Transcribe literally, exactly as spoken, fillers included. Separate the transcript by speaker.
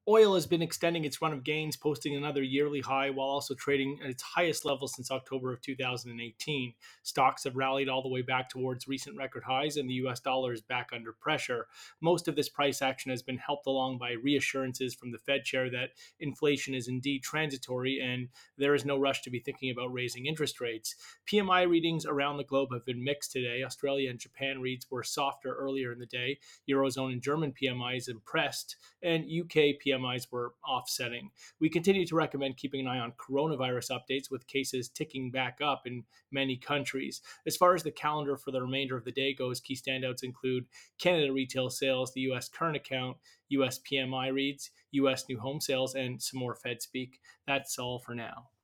Speaker 1: Oil has been extending its run of gains, posting another yearly high while also trading at its highest level since October of two thousand eighteen. Stocks have rallied all the way back towards recent record highs, and the U S dollar is back under pressure. Most of this price action has been helped along by reassurances from the Fed chair that inflation is indeed transitory and there is no rush to be thinking about raising interest rates. P M I readings around the globe have been mixed today. Australia and Japan reads were softer earlier in the day. Eurozone and German P M Is impressed, and U K P M Is were offsetting. We continue to recommend keeping an eye on coronavirus updates with cases ticking back up in many countries. As far as the calendar for the remainder of the day goes, key standouts include Canada retail sales, the U S current account, U S P M I reads, U S new home sales, and some more Fed speak. That's all for now.